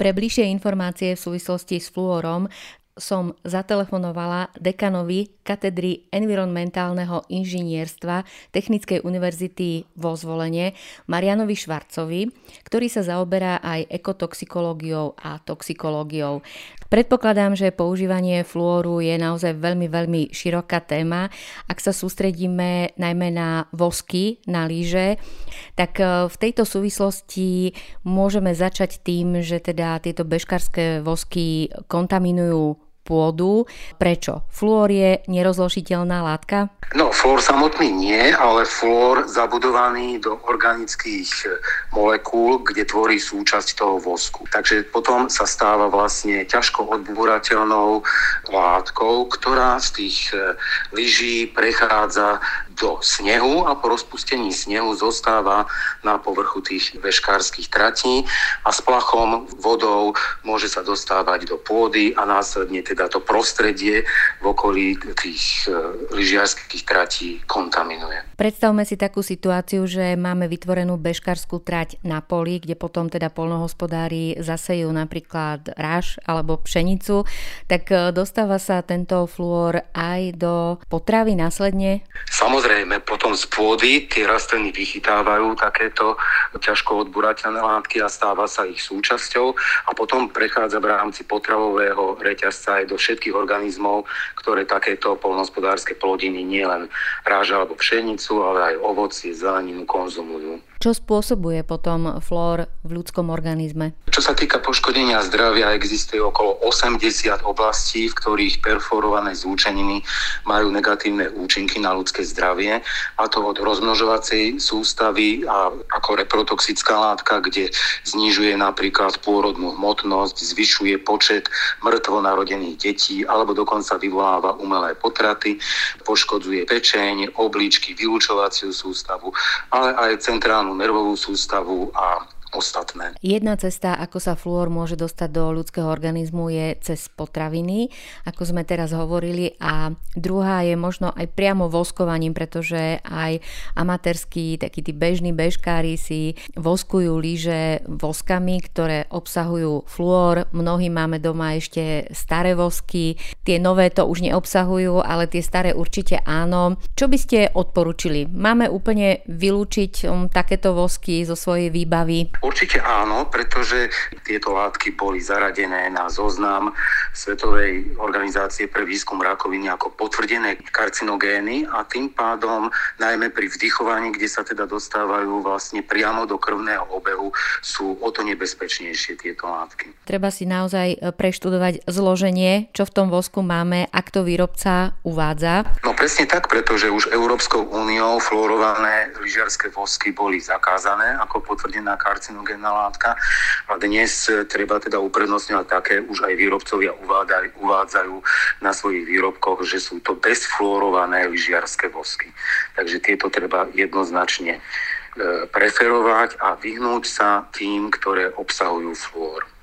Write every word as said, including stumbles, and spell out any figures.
Pre bližšie informácie v súvislosti s fluorom som zatelefonovala dekanovi katedry environmentálneho inžinierstva Technickej univerzity vo Zvolene Marianovi Švarcovi, ktorý sa zaoberá aj ekotoxikológiou a toxikológiou. Predpokladám, že používanie fluoru je naozaj veľmi, veľmi široká téma. Ak sa sústredíme najmä na vosky, na lyže, tak v tejto súvislosti môžeme začať tým, že teda tieto bežkárske vosky kontaminujú pôdu. Prečo? Fluor je nerozložiteľná látka? No, fluor samotný nie, ale fluor zabudovaný do organických molekúl, kde tvorí súčasť toho vosku. Takže potom sa stáva vlastne ťažko odbúrateľnou látkou, ktorá z tých lyží prechádza do snehu a po rozpustení snehu zostáva na povrchu tých bežkárskych tratí a s plachom vodou môže sa dostávať do pôdy a následne teda to prostredie v okolí tých lyžiarskych tratí kontaminuje. Predstavme si takú situáciu, že máme vytvorenú bežkárskú trať na poli, kde potom teda poľnohospodári zasejú napríklad ráž alebo pšenicu, tak dostáva sa tento fluor aj do potravy následne? Samozrejme, potom z pôdy tie rastliny vychytávajú takéto ťažko odburateľné látky a stáva sa ich súčasťou a potom prechádza v rámci potravového reťazca aj do všetkých organizmov, ktoré takéto poľnohospodárske plodiny nielen ráž alebo pšenicu, ale aj ovocie, zeleninu konzumujú. Čo spôsobuje potom flór v ľudskom organizme? Čo sa týka poškodenia zdravia, existuje okolo osemdesiat oblastí, v ktorých perfluorované zlúčeniny majú negatívne účinky na ľudské zdravie, a to od rozmnožovacej sústavy a ako reprotoxická látka, kde znižuje napríklad pôrodnú hmotnosť, zvyšuje počet mŕtvo narodených detí alebo dokonca vyvoláva umelé potraty, poškodzuje pečeň, obličky, vylučovaciu sústavu, ale aj centrálnu nervovú sústavu a ostatné. Jedna cesta, ako sa fluor môže dostať do ľudského organizmu, je cez potraviny, ako sme teraz hovorili, a druhá je možno aj priamo voskovaním, pretože aj amatérskí, takí tí bežní bežkári si voskujú lyže voskami, ktoré obsahujú fluor. Mnohí máme doma ešte staré vosky, tie nové to už neobsahujú, ale tie staré určite áno. Čo by ste odporúčili? Máme úplne vylúčiť um, takéto vosky zo svojej výbavy? Určite áno, pretože tieto látky boli zaradené na zoznam Svetovej organizácie pre výskum rakoviny ako potvrdené karcinogény a tým pádom najmä pri vdychovaní, kde sa teda dostávajú vlastne priamo do krvného obehu, sú o to nebezpečnejšie tieto látky. Treba si naozaj preštudovať zloženie, čo v tom vosku máme, ak to výrobca uvádza. No presne tak, pretože už Európskou úniou fluorované lyžiarske vosky boli zakázané ako potvrdená karcinogéna karcinogénna látka a dnes treba teda uprednostňovať také, už aj výrobcovia uvádzajú, uvádzajú na svojich výrobkoch, že sú to bezfluorované lyžiarske vosky. Takže tieto treba jednoznačne preferovať a vyhnúť sa tým, ktoré obsahujú fluor.